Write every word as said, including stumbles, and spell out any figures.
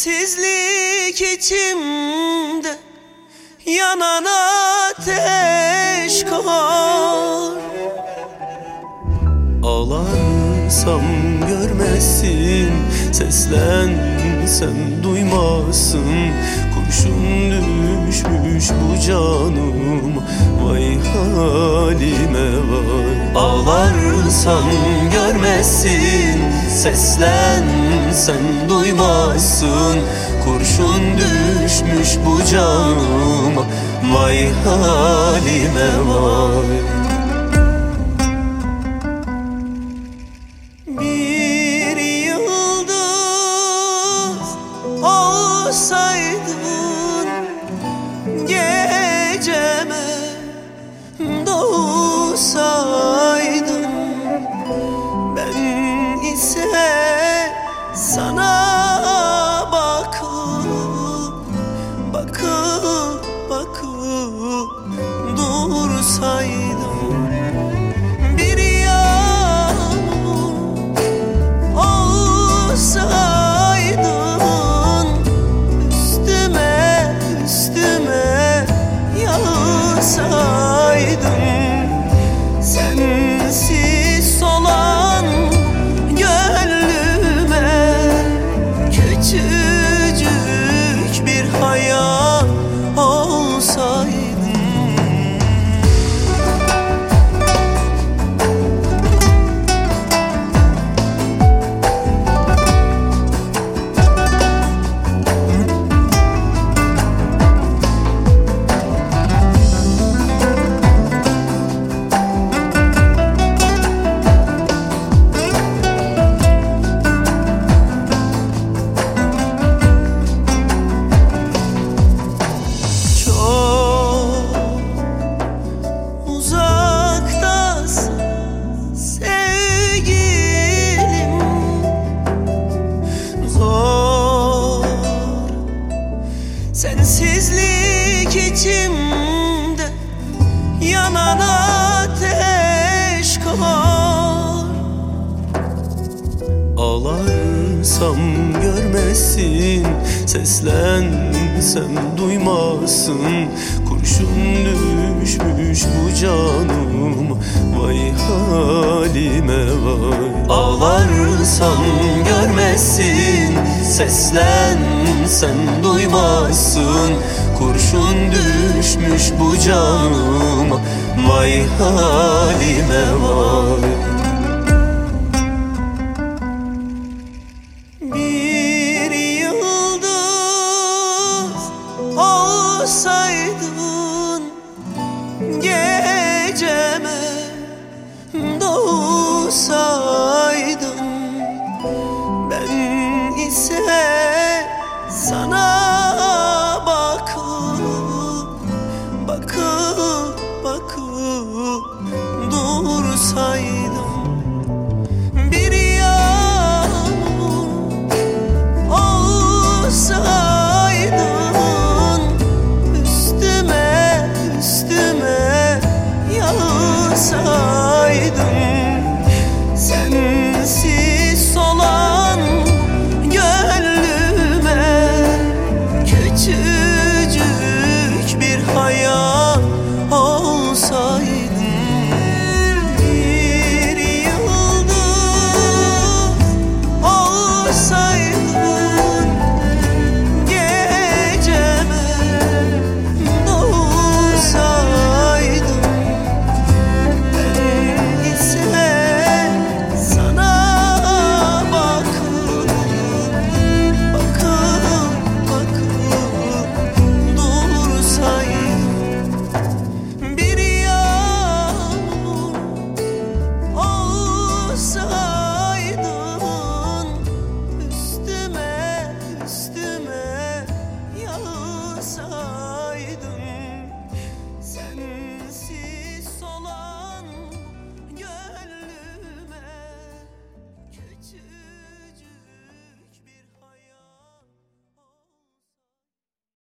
Sensizlik içimde yanan ateş kor. Ağlarsam görmezsin, seslensem duymazsın. Kurşun düşmüş bu canım, vay halime vay. Ağlarsam görmezsin, seslensem duymazsın. Kurşun düşmüş bu canım, vay halime vay. Bir yıldız olsaydın geceme doğsaydın, ben ise sana bakıp bakıp bakıp dursaydım. Bir yağmur olsaydın üstüme üstüme yağsaydın. Sensiz solan gönlüme küçücük bir hayat olsaydın. Sensizlik içimde yanan ateş kor. Ağlarsam görmezsin, seslensem duymazsın. Kurşun düşmüş bu canım, vay halime vay. Ağlarsam görmezsin, seslensem duymazsın. Kurşun düşmüş bu canım, vay halime vay. Bir yıldız olsaydın geceme doğsaydın, ben ise sana